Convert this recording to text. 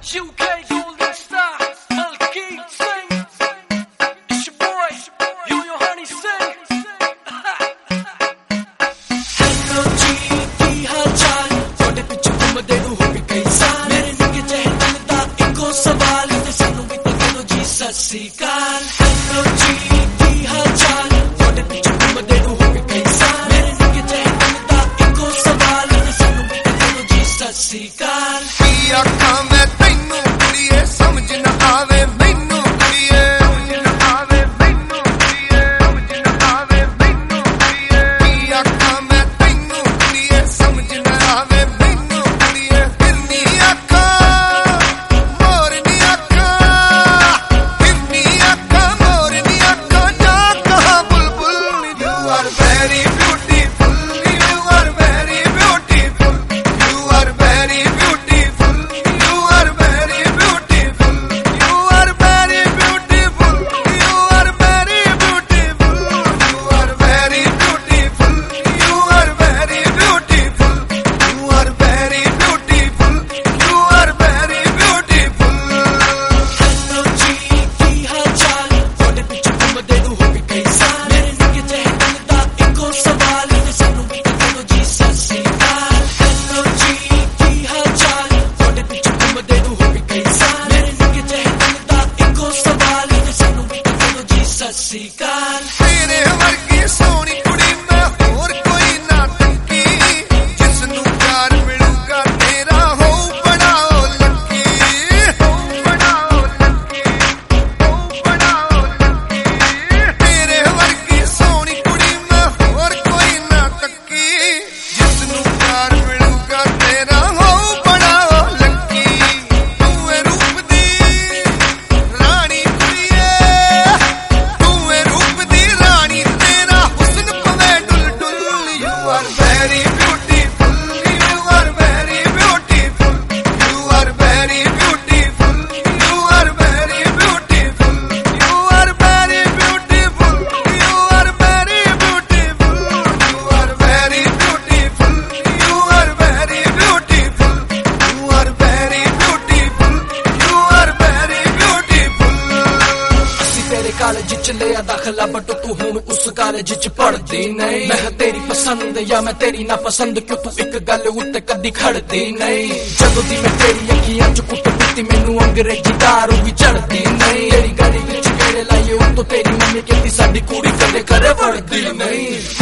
UK Golden Star, Malkeet Singh. It's your boy, Yo Honey Singh. Hello जी, की हाल चाल? थोड़े पिछू घूमदे हो भी कई साल। मेरे निके जहे दिल दा इको सवाल ते सानू भी ते करो जी सत श्री अकाल। Hello जी, की हाल चाल? थोड़े पिछू घूमदे हो भी कई साल। मेरे निके जहे दिल दा इको सवाल ते सानू भी ते करो जी सत श्री अकाल। तेरे वर्गी सोनी कुड़ी मैं होर कोई ना तंकी जिसनू प्यार मिलूगा तेरा हो बनाओ लकी तेरे वर्गी सोनी कुड़ी मैं होर कोई ना तंकी जिसनू प्यार मिलूगा तेरा हो बनाओ लकी तू है रूप दी रानी कुड़िए कालेज च लिया दाखला बट तू हुण उस कालेज च पढ़दी नहीं। मैं तेरी पसंद या मैं तेरी ना पसंद क्यों तू एक गल उत्ते कदी खड़दी नहीं। जदों दी मैं तेरी अखियां च कुट पीती मैनू अंग्रेजी दारू भी चढ़दी नहीं। तेरी गली विच गेड़े लाइए उतों तेरी मम्मी कहती साडी कुड़ी कदे करे वड़दी नहीं।